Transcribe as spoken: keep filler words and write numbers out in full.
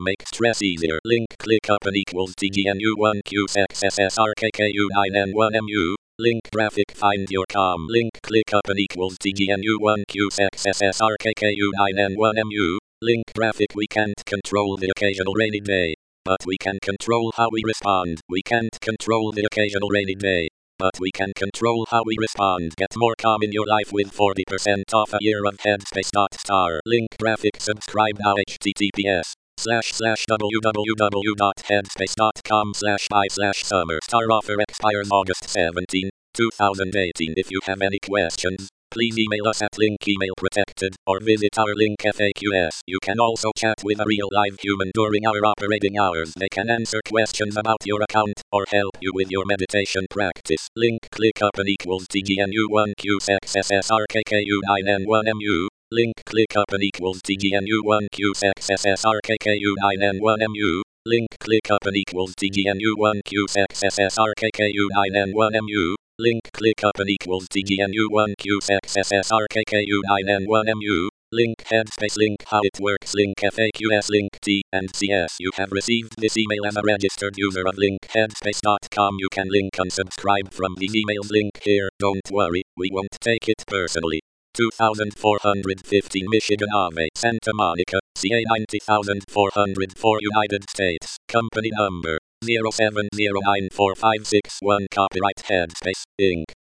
Make stress easier. Link ClickUp equals T G N U one Q X S S R K K U nine N one M U. Link graphic find your calm. Link ClickUp equals T G N U one Q X S S R K K U nine N one M U. Link graphic we can't control the occasional rainy day, but we can control how we respond. We can't control the occasional rainy day, but we can control how we respond. Get more calm in your life with forty percent off a year of Headspace.star. Link graphic subscribe now https slash slash www.headspace.com slash buy slash summer. Star offer expires August seventeenth, two thousand eighteen. If you have any questions, please email us at link email protected or visit our link F A Qs. You can also chat with a real live human during our operating hours. They can answer questions about your account or help you with your meditation practice. Link ClickUp equals T G N U one Q X S S R K K U nine N one M U. Link ClickUp equals T G N U one Q X S S R K K U nine N one M U. Link ClickUp equals T G N U one Q X S S R K K U nine N one M U. Link ClickUp equals T G N U one Q X S S R K K U nine N one M U. Link Headspace. Link how it works. Link F A Qs. Link T and C S. You have received this email as a registered user of link headspace dot com. You can link unsubscribe from these emails. Link here. Don't worry, we won't take it personally. two thousand four hundred fifteen Michigan Ave, Santa Monica, C A ninety thousand four hundred four United States. Company number zero seven zero nine four five six one. Copyright Headspace, Incorporated